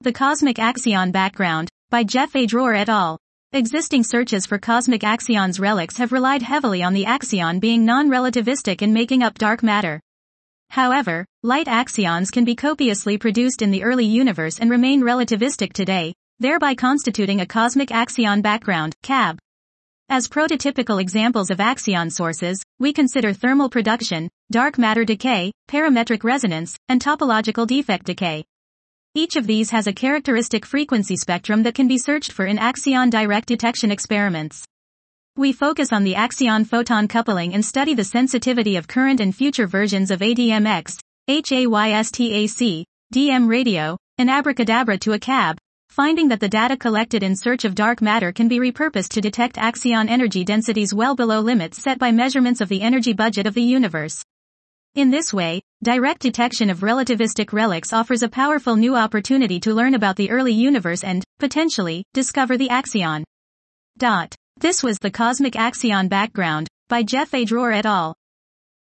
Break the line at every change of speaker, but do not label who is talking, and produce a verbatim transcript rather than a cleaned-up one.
The Cosmic Axion Background, by Jeff A. Dror et al. Existing searches for cosmic axions relics have relied heavily on the axion being non-relativistic in making up dark matter. However, light axions can be copiously produced in the early universe and remain relativistic today, thereby constituting a cosmic axion background, C A B. As prototypical examples of axion sources, we consider thermal production, dark matter decay, parametric resonance, and topological defect decay. Each of these has a characteristic frequency spectrum that can be searched for in axion direct detection experiments. We focus on the axion-photon coupling and study the sensitivity of current and future versions of A D M X, HAYSTAC, D M radio, and Abracadabra to a C A B, finding that the data collected in search of dark matter can be repurposed to detect axion energy densities well below limits set by measurements of the energy budget of the universe. In this way, direct detection of relativistic relics offers a powerful new opportunity to learn about the early universe and, potentially, discover the axion. Dot. This was The Cosmic Axion Background, by Jeff A. Dror et al.